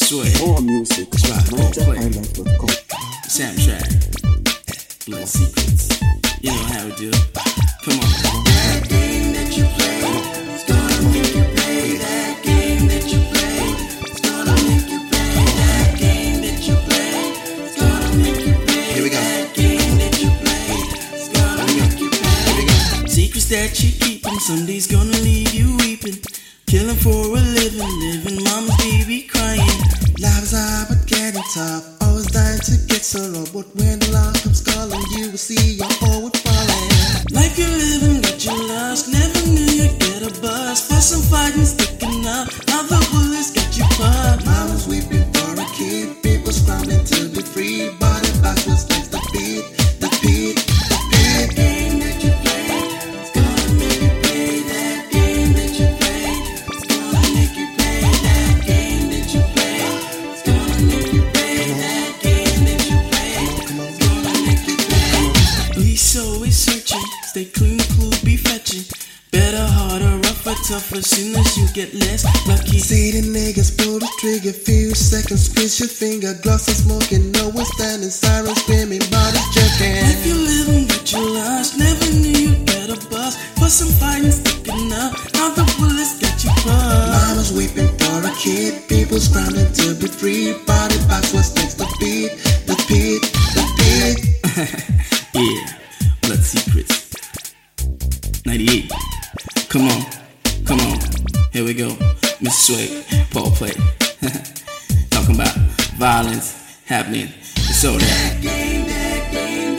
Sway. More music. NigerIsland.com. Soundtrack. Blood Secrets. You know how we do. Come on. That game that you play is gonna make you pay. That game that you play is gonna make you pay. That game that you play is gonna make you pay. Here we go. That game that you play is gonna make you pay. Here we go. Secrets that you keepin', somebody's gonna leave you weeping. Killing for a living, living mama's baby crying. Lives are but getting tough, always dying to get so low. But when the law comes calling, you will see your forward falling. Life you're living, what you lost, never knew you'd get a buzz. For some fighting, sticking up, now the bullets got you plugged. Mama's weeping for a kid, people scrambling to be free. Body backwards next the beat, the beat, the beat. That game that you play, it's gonna make you pay. That game that you play, it's gonna make you pay. That game that you play, it's gonna make you pay. That game that you play, it's gonna make you pay. Police always searching, stay clean, cool, be fetching. Better, harder, rougher, tougher, soon as you get less lucky. See the niggas pull the trigger, few seconds, squeeze your finger, gloss and smoking, no one standing, sirens screaming, bodies jerking. Life you living, what you lost, never knew you'd get a buzz. For some fighting, sticking up, now the bullets got you plugged. Mama's weeping for a kid, people scrambling to be free. Body backwards next the beat, the beat, the beat. Yeah, Blood Secrets. 98. Come on, here we go. Mr. Sway, Paul Play. Talking about violence happening. So that game that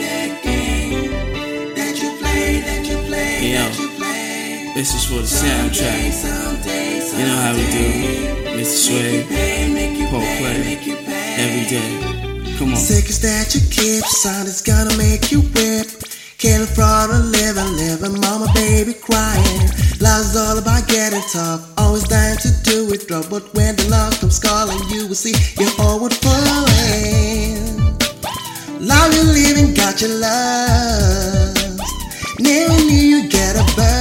you play, that you play. This is for the soundtrack. You know how we do. Mr. Sway, Paul Play, every day. Come on. Secrets that you keep, son, it's gonna make you whip. Killing for a living, mama, baby crying. Life's all about getting tough, always dying to do it rough. But when the law comes calling, you will see you're forward falling. Love you living, got you lost. Never knew you'd get a bird.